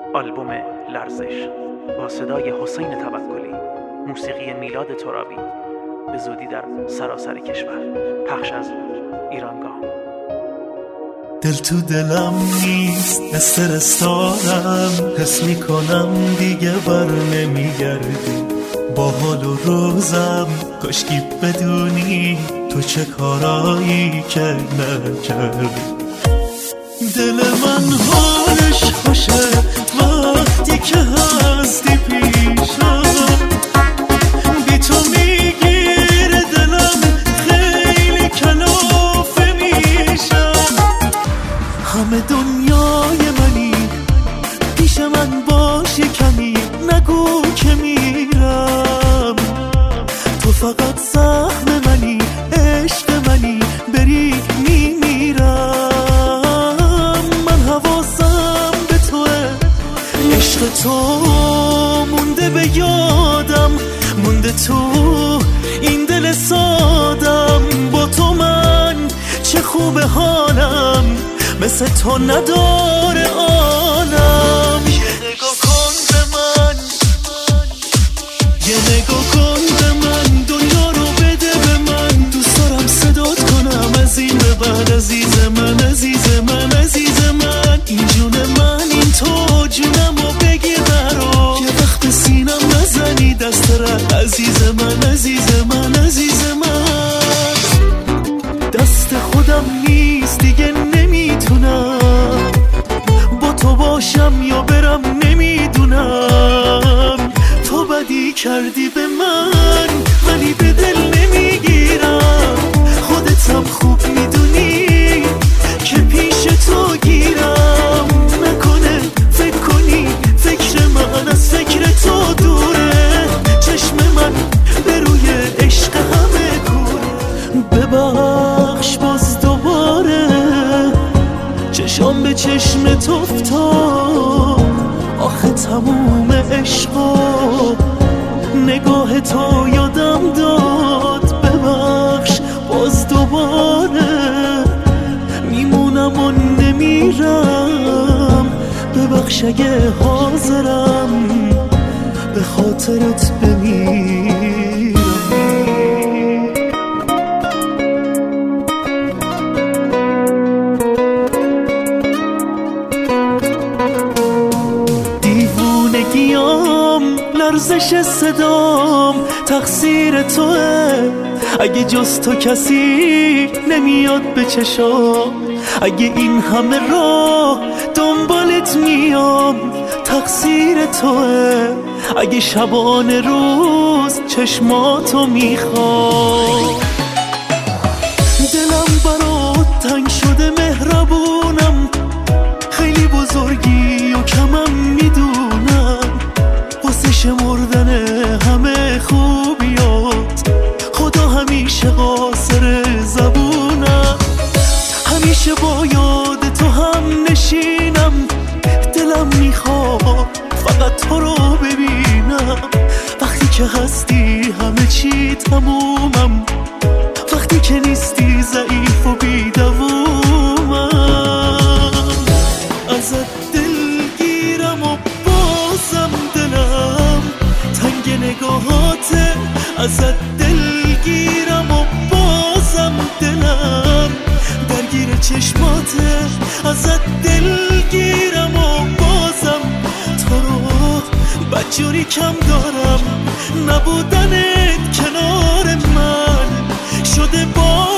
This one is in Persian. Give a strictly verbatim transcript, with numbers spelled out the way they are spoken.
آلبوم لرزش با صدای حسین توکلی، موسیقی میلاد ترابی، به زودی در سراسر کشور. پخش از ایرانگاه. دل تو دلم نیست، استرس دارم، حس میکنم دیگه بر نمیگردی. با حال و روزم کاشکی بدونی تو چه کارایی که نکردی. دل من حالش خوشه وقتی که هستی پیشم، بی تو میگیره دلم، خیلی کلافه میشم. همه دنیای منی، پیش من باشی کمی، نگو که میرم. تو فقط سهم منی، عشق منی، بری میمیرم. من حواسم به توه، عشق تو مونده به یادم، مونده تو این دل سادم. با تو من چه خوب حالم، مثل تو نداره عالم. یه نگاه کن به من، یه نگاه کن به من، دنیا رو بده به من. دوست دارم صدات کنم از این به بعد، عزیز من، عزیز من، عزیز من. این جون من، این تو جونم و بگیر برا. یه وقت به سینم نزنی دست رد، عزیز من، عزیز من، عزیز من. دست خودم نیست دیگه، نمیتونم با تو باشم یا برم، نمیدونم. تو بدی کردی به من ولی به دل نمیگیرم. خودتم خوب میدونی که پیش تو گیرم. نکنه فکر کنی فکر من از فکر تو دوره، چشم من به روی عشق همه کوره. ببخش باز دوباره چشام به چشم تو افتاد، آخه تموم عشقا نگاه تو یادم داد. ببخش باز دوباره میمونم و نمیرم. ببخش اگه حاضرم به خاطرت بمیرم. دیوونگیام، لرزش صدام، تقصیر توه. اگه جز تو کسی نمیاد به چشام، اگه این همه راه دنبالت میام، تقصیر توه. اگه شبانه روز چشماتو میخوام، دلم برات تنگ شده، مهربونم، خیلی بزرگی و کمم میدونم. واسه شمردن همه خوبیات خدا همیشه قاصر زبونم. همیشه با یاد تو هم نشینم، دلم میخواد فقط تو رو ببینم. وقتی که هستی همه چی تمومم، وقتی که نیستی ضعیف و بی‌دوامم. ازت دلگیرم و بازم دلم تنگ نگاهاته. ازت دلگیرم و بازم دلم درگیر چشماته. ازت دلگیرم و بازم تو رو بدجوری کم دارم. نبودنت کنار من شده با